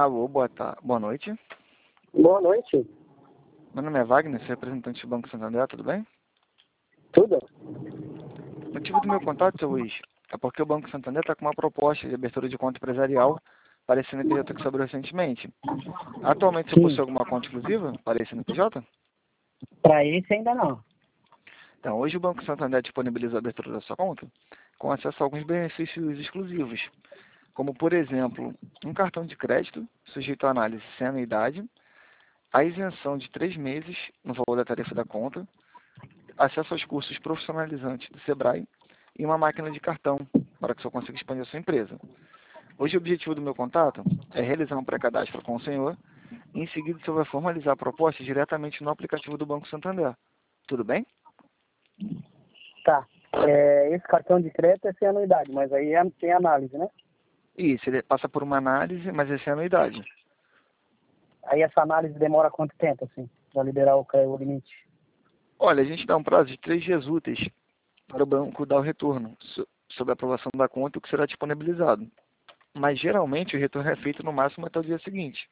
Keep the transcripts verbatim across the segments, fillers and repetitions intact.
Alô, boa tarde, boa noite. Boa noite. Meu nome é Wagner, sou representante do Banco Santander, tudo bem? Tudo? O motivo do meu contato, seu Luiz, é porque o Banco Santander está com uma proposta de abertura de conta empresarial para esse C N P J que se abriu recentemente. Atualmente, você Sim. possui alguma conta exclusiva para esse C N P J? Para esse ainda não. Então, hoje o Banco Santander disponibiliza a abertura da sua conta com acesso a alguns benefícios exclusivos, como, por exemplo, um cartão de crédito sujeito à análise sem anuidade, a isenção de três meses no valor da tarifa da conta, acesso aos cursos profissionalizantes do Sebrae e uma máquina de cartão para que o senhor consiga expandir a sua empresa. Hoje o objetivo do meu contato é realizar um pré-cadastro com o senhor e em seguida o senhor vai formalizar a proposta diretamente no aplicativo do Banco Santander. Tudo bem? Tá. É, esse cartão de crédito é sem anuidade, mas aí é, tem análise, né? Isso, ele passa por uma análise, mas essa é a anuidade. Aí essa análise demora quanto tempo, assim, para liberar o, cre- o limite? Olha, a gente dá um prazo de três dias úteis para o banco dar o retorno so- sobre a aprovação da conta e o que será disponibilizado. Mas geralmente o retorno é feito no máximo até o dia seguinte.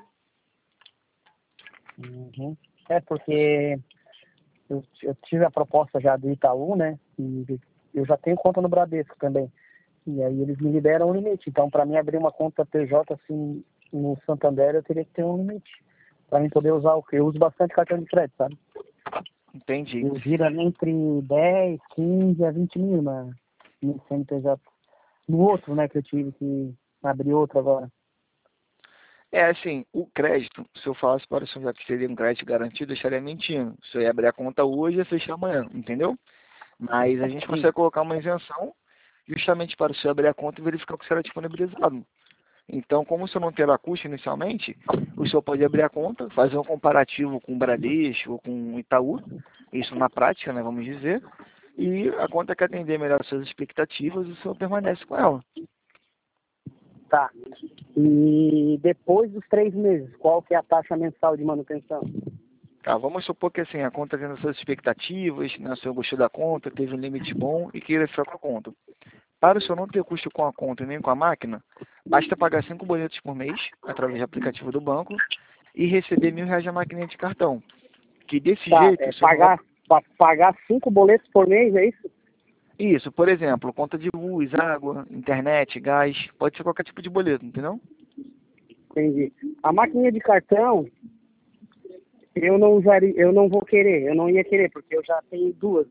Uhum. É porque eu, eu tive a proposta já do Itaú, né? E eu já tenho conta no Bradesco também. E aí eles me liberam um limite. Então, para mim abrir uma conta P J assim no Santander, eu teria que ter um limite. Para mim poder usar o que? Eu uso bastante cartão de crédito, sabe? Entendi. Eu gira entre dez, quinze a vinte mil na, no C N P J. No outro, né, que eu tive que abrir outro agora. É assim, o crédito, se eu falasse para o senhor já que seria um crédito garantido, eu estaria mentindo. Se eu ia abrir a conta hoje, ia fechar amanhã, entendeu? Mas a gente Sim. consegue colocar uma isenção justamente para o senhor abrir a conta e verificar o que será disponibilizado. Então, como o senhor não terá custo inicialmente, o senhor pode abrir a conta, fazer um comparativo com o Bradesco ou com o Itaú, isso na prática, né, vamos dizer, e a conta que atender melhor as suas expectativas, o senhor permanece com ela. Tá. E depois dos três meses, qual que é a taxa mensal de manutenção? Tá, vamos supor que assim, a conta tendo as suas expectativas, né, o senhor gostou da conta, teve um limite bom e queira ficar com a conta. Para o senhor não ter custo com a conta e nem com a máquina, basta pagar cinco boletos por mês, através do aplicativo do banco, e receber mil reais na maquininha de cartão. Que desse Tá, jeito, é o senhor não vai... pagar, pa- pagar cinco boletos por mês, é isso? Isso, por exemplo, conta de luz, água, internet, gás, pode ser qualquer tipo de boleto, entendeu? Entendi. A maquininha de cartão, eu não usaria, eu não vou querer, eu não ia querer, porque eu já tenho duas,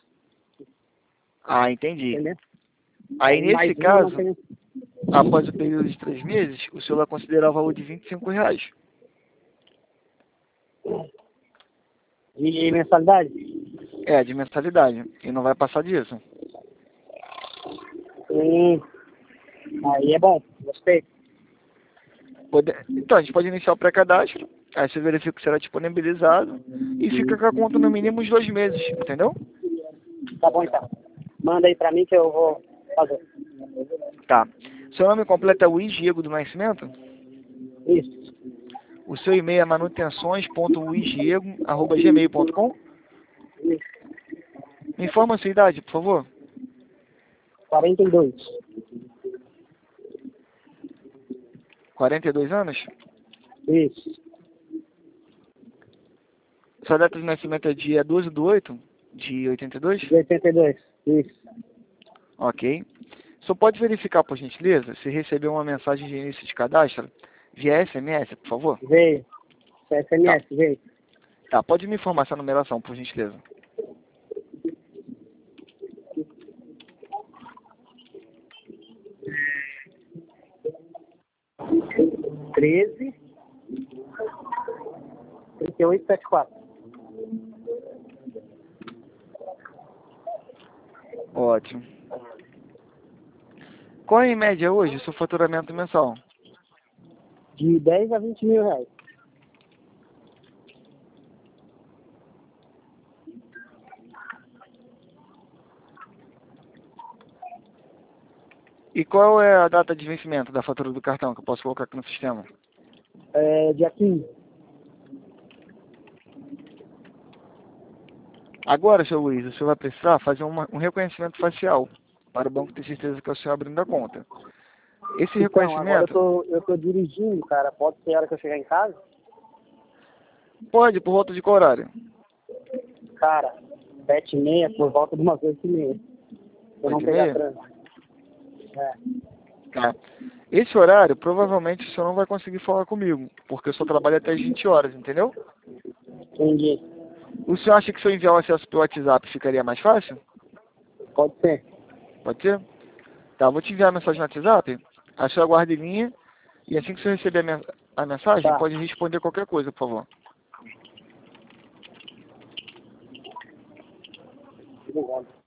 Ah, entendi. entendeu? Aí, Aí nesse mais uma eu não caso, tenho. após o período de três meses, o senhor vai considerar o valor de vinte e cinco reais. E mensalidade? É, de mensalidade. E não vai passar disso. Hum, aí é bom, gostei. Pode... Então, a gente pode iniciar o pré-cadastro, aí você verifica o que será disponibilizado e fica com a conta no mínimo uns dois meses, entendeu? Tá bom então. Manda aí pra mim que eu vou fazer. Tá. Seu nome completo é Luiz Diego do Nascimento? Isso. O seu e-mail é manutenções ponto luiz diego arroba gmail ponto com? Isso. Me informa a sua idade, por favor. quarenta e dois. quarenta e dois anos? Isso. Sua data de nascimento é dia doze de oito de oitenta e dois? De oitenta e dois. Isso. Ok. Só pode verificar, por gentileza, se recebeu uma mensagem de início de cadastro via S M S, por favor? Veio. S M S, veio. Tá, pode me informar essa numeração, por gentileza. treze. trinta e oito, setenta e quatro. Ótimo. Qual é, em média, hoje, o seu faturamento mensal? De dez a vinte mil reais. E qual é a data de vencimento da fatura do cartão que eu posso colocar aqui no sistema? É, dia quinze. Agora, seu Luiz, o senhor vai precisar fazer uma, um reconhecimento facial para o banco ter certeza que é o senhor abrindo a conta. Esse Então, agora eu reconhecimento tô, eu tô dirigindo, cara. Pode ser a hora que eu chegar em casa? pode, por volta de qual horário? Cara, sete e meia, por volta de umas oito e meia. Eu não Oito e pegar meia? trânsito. É, Tá. Esse horário, provavelmente, o senhor não vai conseguir falar comigo, porque eu só trabalho até as vinte horas, entendeu? entendi. O senhor acha que se eu enviar o acesso pelo WhatsApp ficaria mais fácil? Pode ser. Pode ser? Tá, vou te enviar a mensagem no WhatsApp, a sua guarda em linha, e assim que você receber a, men- a mensagem, Tá. pode responder qualquer coisa, por favor. Tudo bom.